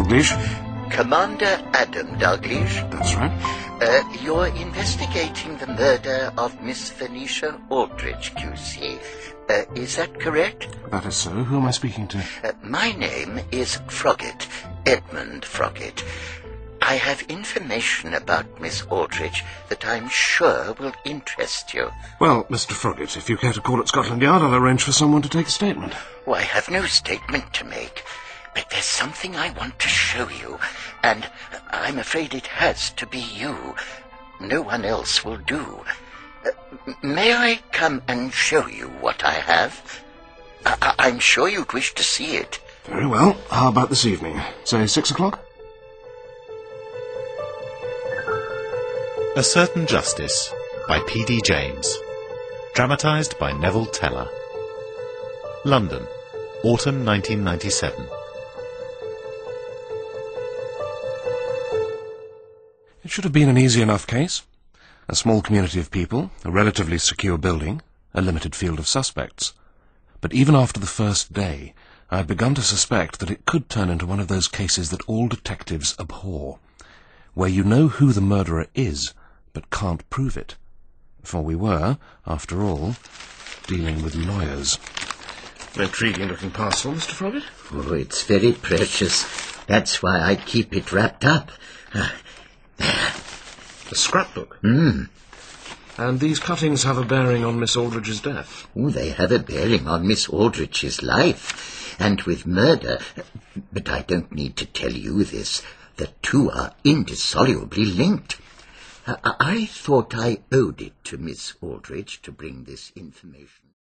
Dalglish. Commander Adam Dalglish. That's right. You're investigating the murder of Miss Venetia Aldrich, QC. Is that correct? That is so. Who am I speaking to? My name is Froggatt, Edmund Froggatt. I have information about Miss Aldrich that I'm sure will interest you. Well, Mr. Froggatt, if you care to call at Scotland Yard, I'll arrange for someone to take a statement. Oh, I have no statement to make, but there's something I want to show you, and I'm afraid it has to be you. No one else will do. May I come and show you what I have? I'm sure you'd wish to see it. Very well. How about this evening? Say 6 o'clock? A Certain Justice by P.D. James. Dramatised by Neville Teller. London, Autumn 1997. It should have been an easy enough case. A small community of people, a relatively secure building, a limited field of suspects. But even after the first day, I had begun to suspect that it could turn into one of those cases that all detectives abhor, where you know who the murderer is, but can't prove it. For we were, after all, dealing with lawyers. An intriguing-looking parcel, Mr. Froggatt. Oh, it's very precious. That's why I keep it wrapped up. A scrapbook? Mm. And these cuttings have a bearing on Miss Aldrich's death? Oh, they have a bearing on Miss Aldrich's life. And with murder... But I don't need to tell you this. The two are indissolubly linked. I thought I owed it to Miss Aldrich to bring this information.